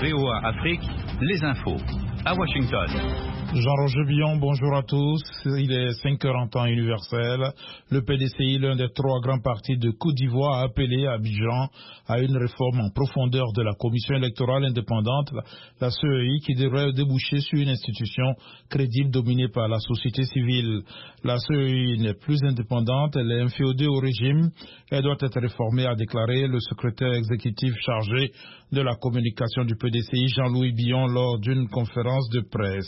VOA Afrique, les infos. À Washington. Jean-Roger Billon, bonjour à tous. Il est 5h en temps universel. Le PDCI, l'un des 3 grands partis de Côte d'Ivoire, a appelé à Abidjan à une réforme en profondeur de la commission électorale indépendante, la CEI, qui devrait déboucher sur une institution crédible dominée par la société civile. La CEI n'est plus indépendante, elle est inféodée au régime. Elle doit être réformée, a déclaré le secrétaire exécutif chargé de la communication du PDCI, Jean-Louis Billon, lors d'une conférence de presse.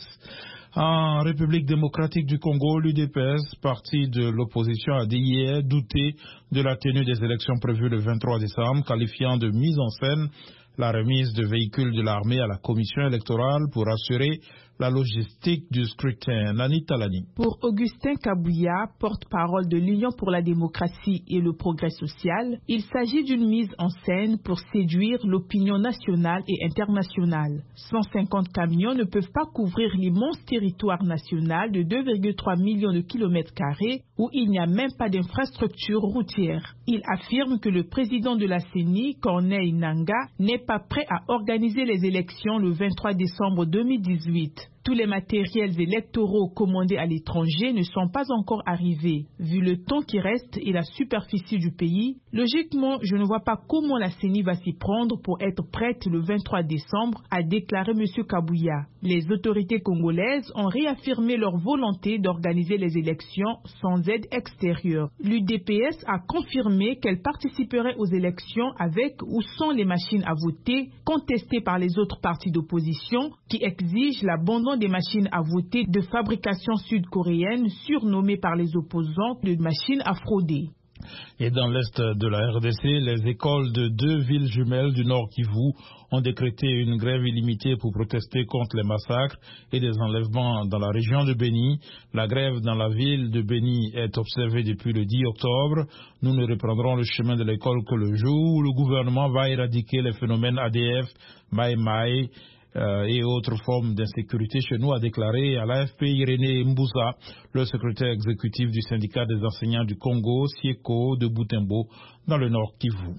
En République démocratique du Congo, l'UDPS, parti de l'opposition, a dit hier douter de la tenue des élections prévues le 23 décembre, qualifiant de mise en scène la remise de véhicules de l'armée à la commission électorale pour assurer la logistique du scrutin. Nani Talani. Pour Augustin Kabouya, porte-parole de l'Union pour la démocratie et le progrès social, il s'agit d'une mise en scène pour séduire l'opinion nationale et internationale. 150 camions ne peuvent pas couvrir l'immense territoire national de 2,3 millions de kilomètres carrés où il n'y a même pas d'infrastructure routière. Il affirme que le président de la CENI, Corneille Nangaa, n'est pas prêt à organiser les élections le 23 décembre 2018. Tous les matériels électoraux commandés à l'étranger ne sont pas encore arrivés. Vu le temps qui reste et la superficie du pays, logiquement, je ne vois pas comment la CENI va s'y prendre pour être prête le 23 décembre, a déclaré M. Kabouya. Les autorités congolaises ont réaffirmé leur volonté d'organiser les élections sans aide extérieure. L'UDPS a confirmé qu'elle participerait aux élections avec ou sans les machines à voter contestées par les autres partis d'opposition qui exigent l'abandon des machines à voter de fabrication sud-coréenne surnommées par les opposants de machines à frauder. Et dans l'est de la RDC, les écoles de 2 villes jumelles du Nord Kivu ont décrété une grève illimitée pour protester contre les massacres et des enlèvements dans la région de Beni. La grève dans la ville de Beni est observée depuis le 10 octobre. Nous ne reprendrons le chemin de l'école que le jour où le gouvernement va éradiquer les phénomènes ADF, Maï-Maï, et autres formes d'insécurité chez nous, a déclaré à l'AFP Irénée Mbouza, le secrétaire exécutif du syndicat des enseignants du Congo, Sieko, de Butembo, dans le Nord Kivu.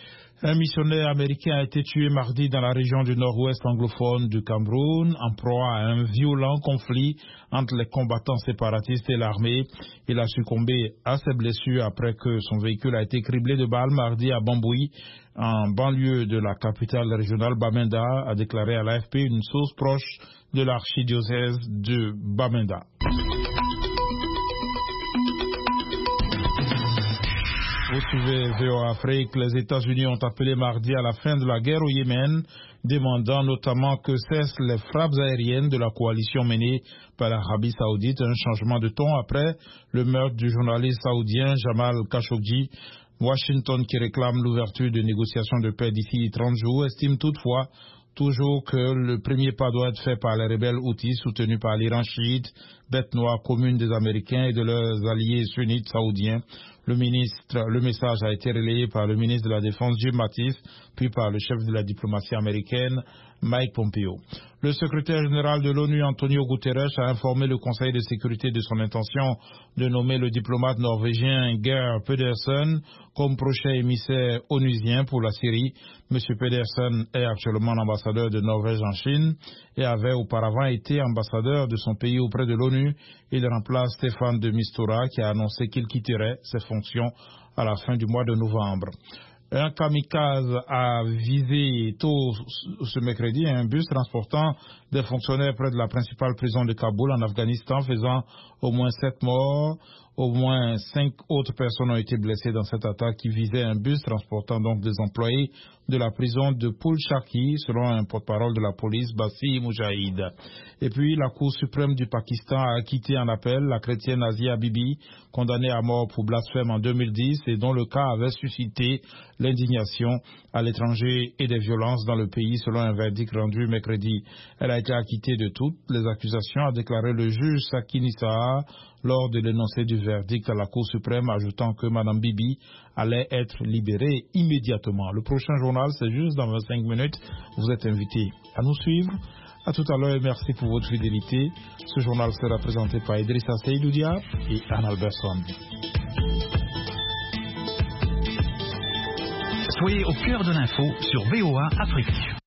Un missionnaire américain a été tué mardi dans la région du nord-ouest anglophone du Cameroun, en proie à un violent conflit entre les combattants séparatistes et l'armée. Il a succombé à ses blessures après que son véhicule a été criblé de balles mardi à Bambouy, en banlieue de la capitale régionale Bamenda, a déclaré à l'AFP une source proche de l'archidiocèse de Bamenda. Vous suivez VOA Afrique. Les États-Unis ont appelé mardi à la fin de la guerre au Yémen, demandant notamment que cessent les frappes aériennes de la coalition menée par l'Arabie Saoudite. Un changement de ton après le meurtre du journaliste saoudien Jamal Khashoggi. Washington, qui réclame l'ouverture de négociations de paix d'ici 30 jours, estime toutefois toujours que le premier pas doit être fait par les rebelles houthis soutenus par l'Iran chiite, bête noire commune des Américains et de leurs alliés sunnites saoudiens. Le message a été relayé par le ministre de la Défense Jim Mattis, puis par le chef de la diplomatie américaine Mike Pompeo. Le secrétaire général de l'ONU Antonio Guterres a informé le Conseil de sécurité de son intention de nommer le diplomate norvégien Geir Pedersen comme prochain émissaire onusien pour la Syrie. M. Pedersen est actuellement ambassadeur de Norvège en Chine et avait auparavant été ambassadeur de son pays auprès de l'ONU. Il remplace Stéphane de Mistura qui a annoncé qu'il quitterait ses fonctions à la fin du mois de novembre. Un kamikaze a visé tôt ce mercredi un bus transportant des fonctionnaires près de la principale prison de Kaboul en Afghanistan, faisant au moins 7 morts. Au moins 5 autres personnes ont été blessées dans cette attaque qui visait un bus transportant donc des employés de la prison de Pul-Shaki, selon un porte-parole de la police, Bassi Moujahid. Et puis, la Cour suprême du Pakistan a acquitté en appel la chrétienne Asia Bibi, condamnée à mort pour blasphème en 2010 et dont le cas avait suscité l'indignation à l'étranger et des violences dans le pays, selon un verdict rendu mercredi. Elle a été acquittée de toutes les accusations, a déclaré le juge Sakini Saha lors de l'énoncé du verdict à la Cour suprême, ajoutant que Mme Bibi allait être libérée immédiatement. Le prochain journal, c'est juste dans 25 minutes. Vous êtes invités à nous suivre. À tout à l'heure et merci pour votre fidélité. Ce journal sera présenté par Idrissa Seydoudia et Anne Alberson. Soyez au cœur de l'info sur VOA Afrique.